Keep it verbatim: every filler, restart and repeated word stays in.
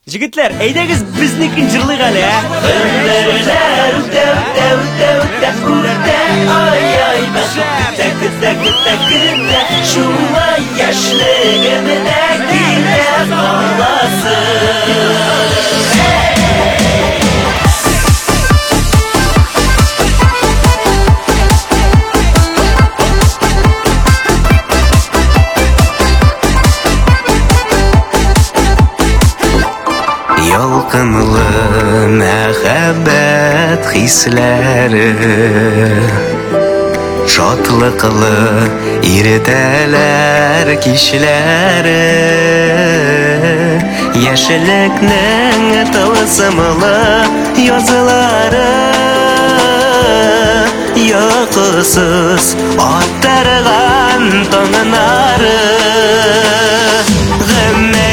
Жігітлер, әйдәгіз біздікін жырлық әлі, ә? Ömürler üte üte üte üte üte ay ay üte üte üte üte şulay yaşlığımda gide kalasın. Ялкынлы мәхәббәт хисләре, шатлыклы иртәләр кичләре, яшьлекнең тылсымлы язлары, йокысыз аттырган таңнары, гомер